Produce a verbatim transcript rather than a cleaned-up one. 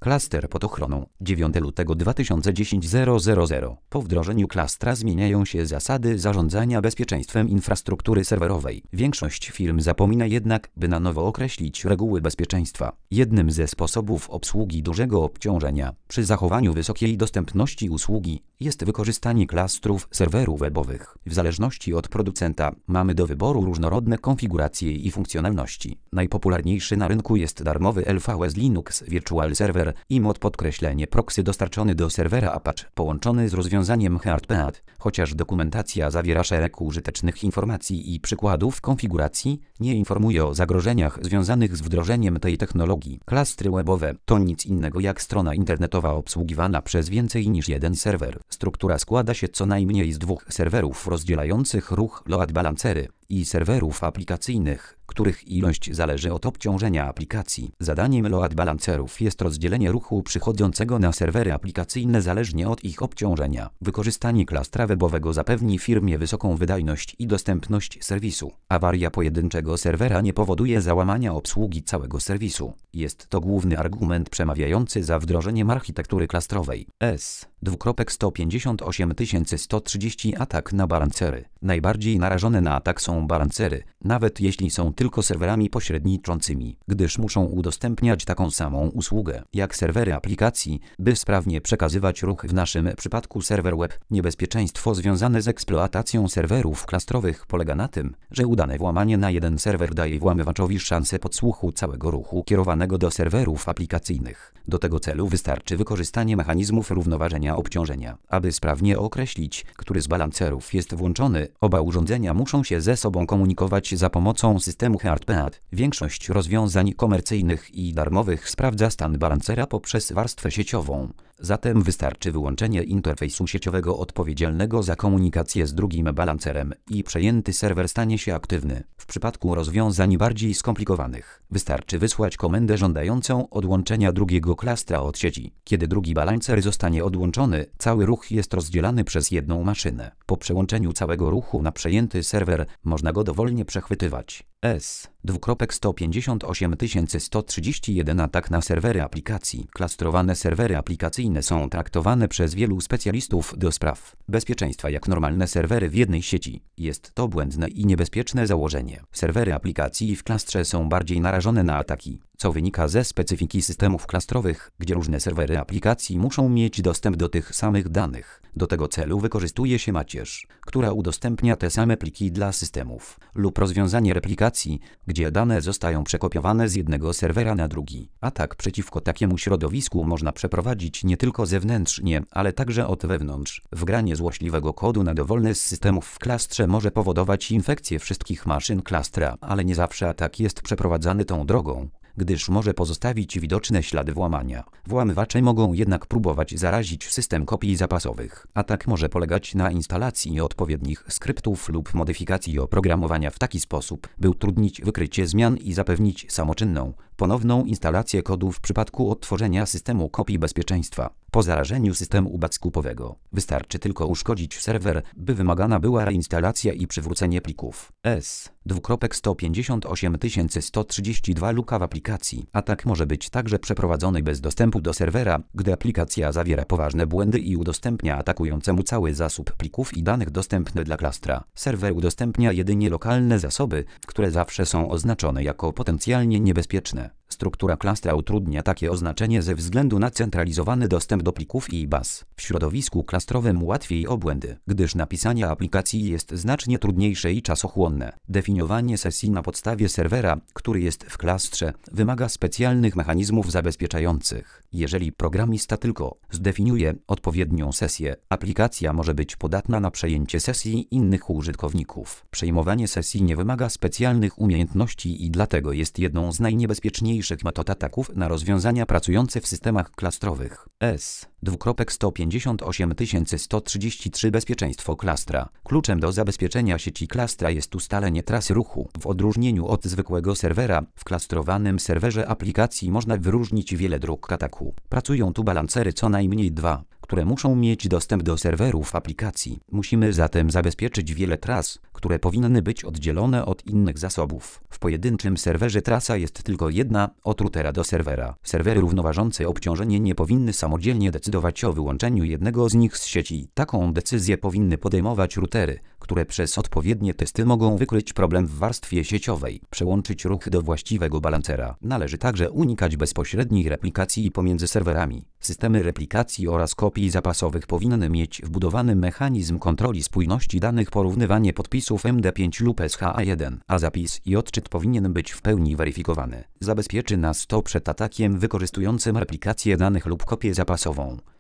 Klaster pod ochroną. dziewiątego lutego dwa tysiące dziesiątego. Po wdrożeniu klastra zmieniają się zasady zarządzania bezpieczeństwem infrastruktury serwerowej. Większość firm zapomina jednak, by na nowo określić reguły bezpieczeństwa. Jednym ze sposobów obsługi dużego obciążenia przy zachowaniu wysokiej dostępności usługi jest wykorzystanie klastrów serwerów webowych. W zależności od producenta mamy do wyboru różnorodne konfiguracje i funkcjonalności. Najpopularniejszy na rynku jest darmowy L V S Linux Virtual Server i mod podkreślenie proxy dostarczony do serwera Apache połączony z rozwiązaniem HeartBeat. Chociaż dokumentacja zawiera szereg użytecznych informacji i przykładów konfiguracji, nie informuje o zagrożeniach związanych z wdrożeniem tej technologii. Klastry webowe to nic innego jak strona internetowa obsługiwana przez więcej niż jeden serwer. Struktura składa się co najmniej z dwóch serwerów rozdzielających ruch load balancery i serwerów aplikacyjnych, których ilość zależy od obciążenia aplikacji. Zadaniem load balancerów jest rozdzielenie ruchu przychodzącego na serwery aplikacyjne zależnie od ich obciążenia. Wykorzystanie klastra webowego zapewni firmie wysoką wydajność i dostępność serwisu. Awaria pojedynczego serwera nie powoduje załamania obsługi całego serwisu. Jest to główny argument przemawiający za wdrożeniem architektury klastrowej. S. sto pięćdziesiąt osiem tysięcy sto trzydzieści Atak na balancery. Najbardziej narażone na atak są balancery, nawet jeśli są tylko serwerami pośredniczącymi, gdyż muszą udostępniać taką samą usługę jak serwery aplikacji, by sprawnie przekazywać ruch, w naszym przypadku serwer web. Niebezpieczeństwo związane z eksploatacją serwerów klastrowych polega na tym, że udane włamanie na jeden serwer daje włamywaczowi szansę podsłuchu całego ruchu kierowanego do serwerów aplikacyjnych. Do tego celu wystarczy wykorzystanie mechanizmów równoważenia obciążenia. Aby sprawnie określić, który z balancerów jest włączony, oba urządzenia muszą się ze sobą komunikować za pomocą systemu HeartBeat. Większość rozwiązań komercyjnych i darmowych sprawdza stan balancera poprzez warstwę sieciową. Zatem wystarczy wyłączenie interfejsu sieciowego odpowiedzialnego za komunikację z drugim balancerem i przejęty serwer stanie się aktywny. W przypadku rozwiązań bardziej skomplikowanych wystarczy wysłać komendę żądającą odłączenia drugiego klastra od sieci. Kiedy drugi balancer zostanie odłączony, cały ruch jest rozdzielany przez jedną maszynę. Po przełączeniu całego ruchu na przejęty serwer można go dowolnie przechwytywać. S. sto pięćdziesiąt osiem tysięcy sto trzydzieści jeden Atak na serwery aplikacji. Klastrowane serwery aplikacyjne są traktowane przez wielu specjalistów do spraw bezpieczeństwa jak normalne serwery w jednej sieci. Jest to błędne i niebezpieczne założenie. Serwery aplikacji w klastrze są bardziej narażone na ataki, co wynika ze specyfiki systemów klastrowych, gdzie różne serwery aplikacji muszą mieć dostęp do tych samych danych. Do tego celu wykorzystuje się macierz, która udostępnia te same pliki dla systemów, lub rozwiązanie replikacji, gdzie dane zostają przekopiowane z jednego serwera na drugi. Atak przeciwko takiemu środowisku można przeprowadzić nie tylko zewnętrznie, ale także od wewnątrz. Wgranie złośliwego kodu na dowolny z systemów w klastrze może powodować infekcję wszystkich maszyn klastra, ale nie zawsze atak jest przeprowadzany tą drogą, gdyż może pozostawić widoczne ślady włamania. Włamywacze mogą jednak próbować zarazić system kopii zapasowych. Atak może polegać na instalacji odpowiednich skryptów lub modyfikacji oprogramowania w taki sposób, by utrudnić wykrycie zmian i zapewnić samoczynną, ponowną instalację kodu w przypadku odtworzenia systemu kopii bezpieczeństwa. Po zarażeniu systemu backupowego wystarczy tylko uszkodzić serwer, by wymagana była reinstalacja i przywrócenie plików. S. sto pięćdziesiąt osiem tysięcy sto trzydzieści dwa Luka w aplikacji. Atak może być także przeprowadzony bez dostępu do serwera, gdy aplikacja zawiera poważne błędy i udostępnia atakującemu cały zasób plików i danych dostępny dla klastra. Serwer udostępnia jedynie lokalne zasoby, które zawsze są oznaczone jako potencjalnie niebezpieczne. Struktura klastra utrudnia takie oznaczenie ze względu na centralizowany dostęp do plików i baz. W środowisku klastrowym łatwiej o błędy, gdyż napisanie aplikacji jest znacznie trudniejsze i czasochłonne. Definiowanie sesji na podstawie serwera, który jest w klastrze, wymaga specjalnych mechanizmów zabezpieczających. Jeżeli programista tylko zdefiniuje odpowiednią sesję, aplikacja może być podatna na przejęcie sesji innych użytkowników. Przejmowanie sesji nie wymaga specjalnych umiejętności i dlatego jest jedną z najniebezpieczniejszych metod ataków na rozwiązania pracujące w systemach klastrowych. S. sto pięćdziesiąt osiem tysięcy sto trzydzieści trzy Bezpieczeństwo klastra. Kluczem do zabezpieczenia sieci klastra jest ustalenie trasy ruchu. W odróżnieniu od zwykłego serwera, w klastrowanym serwerze aplikacji można wyróżnić wiele dróg ataku. Pracują tu balancery co najmniej dwa, które muszą mieć dostęp do serwerów aplikacji. Musimy zatem zabezpieczyć wiele tras, które powinny być oddzielone od innych zasobów. W pojedynczym serwerze trasa jest tylko jedna, od routera do serwera. Serwery równoważące obciążenie nie powinny samodzielnie decydować o wyłączeniu jednego z nich z sieci. Taką decyzję powinny podejmować routery, które przez odpowiednie testy mogą wykryć problem w warstwie sieciowej, przełączyć ruch do właściwego balancera. Należy także unikać bezpośredniej replikacji pomiędzy serwerami. Systemy replikacji oraz kopii zapasowych powinny mieć wbudowany mechanizm kontroli spójności danych, porównywanie podpisów M D pięć lub S H A jeden, a zapis i odczyt powinien być w pełni weryfikowany. Zabezpieczy nas to przed atakiem wykorzystującym replikację danych lub kopię zapasową.